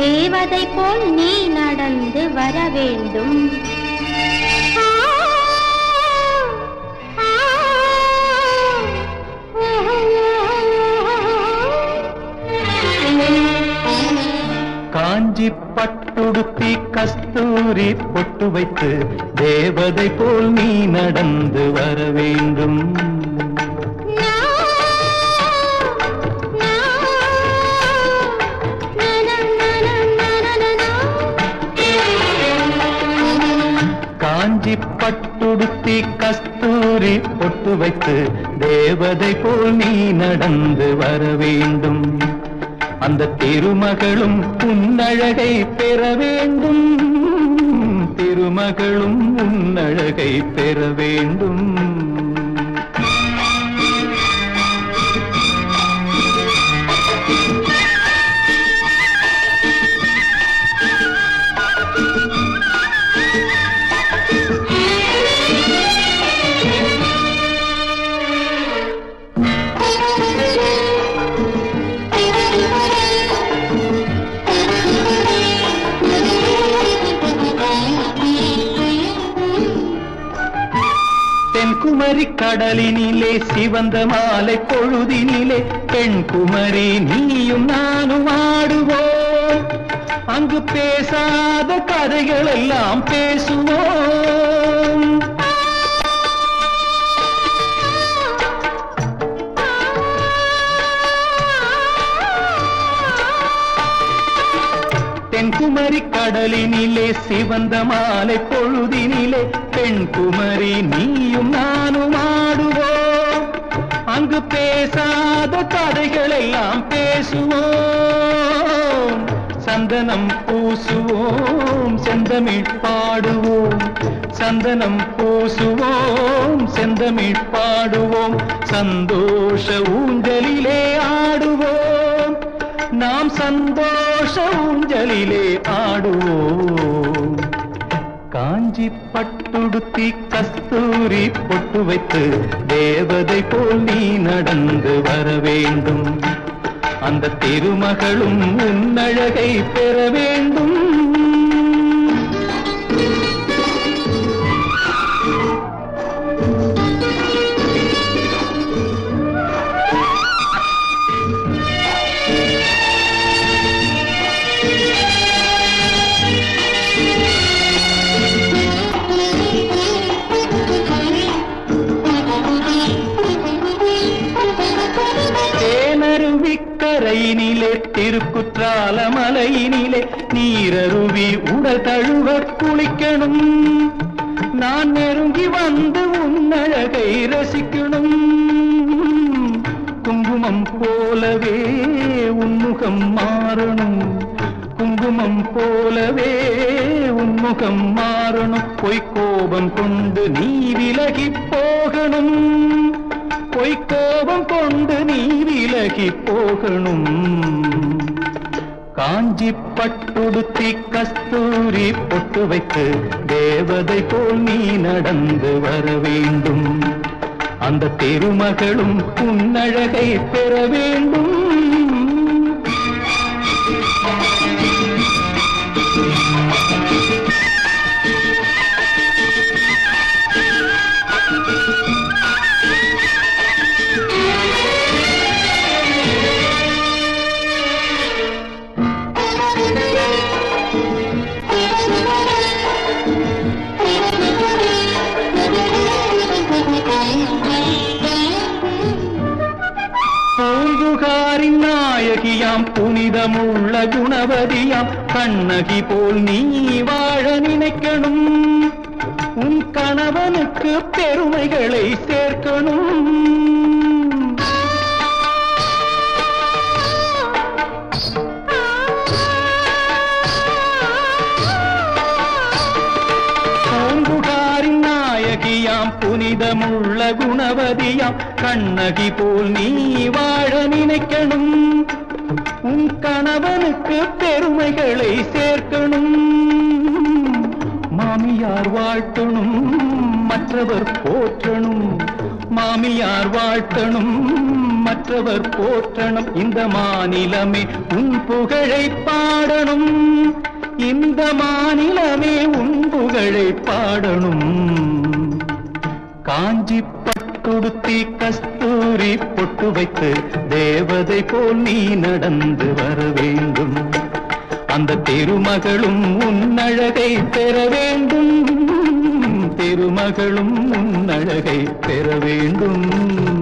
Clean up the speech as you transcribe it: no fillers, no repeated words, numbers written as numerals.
தேவதை போல் நீ நடந்து வர வேண்டும். காஞ்சி பட்டுடுத்தி கஸ்தூரி பொட்டு வைத்து தேவதை போல் நீ நடந்து வர வேண்டும். காஞ்சி பட்டுடுத்தி கஸ்தூரி பொட்டு வைத்து தேவதை போல் நீ நடந்து வர வேண்டும். அந்த திருமகளும் உன்னழகை பெற வேண்டும். திருமகளும் உன்னழகை பெற வேண்டும். தென்குமரி கடலினிலே சிவந்த மாலை பொழுதினிலே பெண்குமரி நீயும் நானும் ஆடுவோம். அங்கு பேசாத கதைகள் எல்லாம் பேசுவோம். தென்குமரி கடலினிலே சிவந்த மாலை பொழுதினிலே பெண்குமரி நீயும் நானும் ஆடுவோம். அங்கு பேசாத கதைகள் எல்லாம் பேசுவோம். சந்தனம் பூசுவோம், செந்தமிழ் பாடுவோம். சந்தனம் பூசுவோம், செந்தமிழ் பாடுவோம். சந்தோஷ ஊஞ்சலிலே ஆடுவோம். நாம் சந்தோஷ ஊஞ்சலிலே ஆடுவோம். காஞ்சி பட்டுடுத்தி கஸ்தூரி பொட்டு வைத்து தேவதை போல் நீ நடந்து வர வேண்டும். அந்த திருமகளும் உன்னழகை பெற வேண்டும். கரையினிலே திருக்குற்றால மலையினிலே நீரருவி உடல் தழுவ குளிக்கணும். நான் நெருங்கி வந்து உன்னழகை ரசிக்கணும். குங்குமம் போலவே உன்முகம் மாறணும். குங்குமம் போலவே உன்முகம் மாறணும். பொய்க்கோபம் கொண்டு நீ விலகி போகணும். பொய்க்கோபம் கொண்டு நீ விலகி போகணும். காஞ்சி பட்டுடுத்தி கஸ்தூரி பொட்டு வைத்து தேவதை போல் நீ நடந்து வர வேண்டும். அந்த திருமகளும் உன்னழகை பெற வேண்டும். பூம்புகாரின் நாயகியாம் புனிதமுள்ள குணவதியாம் கண்ணகி போல் நீ வாழ நினைக்கணும். உன் கணவனுக்கு பெருமைகளை சேர்க்கணும். பூம்புகாரின் நாயகியாம் புனிதமுள்ள குணவதியாம் கண்ணகி போல் நீ வாழ நினைக்கணும். உன் கணவனுக்கு பெருமைகளை சேர்க்கணும். மாமியார் வாழ்த்தணும், மற்றவர் போற்றணும். மாமியார் வாழ்த்தணும், மற்றவர் போற்றணும். இந்த மாநிலமே உன் புகழை பாடணும். இந்த மாநிலமே உன் புகழை பாடணும். காஞ்சி பட்டுடுத்தி கஸ்தூரி பொட்டு வைத்து தேவதை போல் நீ நடந்து வர வேண்டும். அந்த திருமகளும் உன் அழகை பெற வேண்டும். திருமகளும் உன் அழகை பெற வேண்டும்.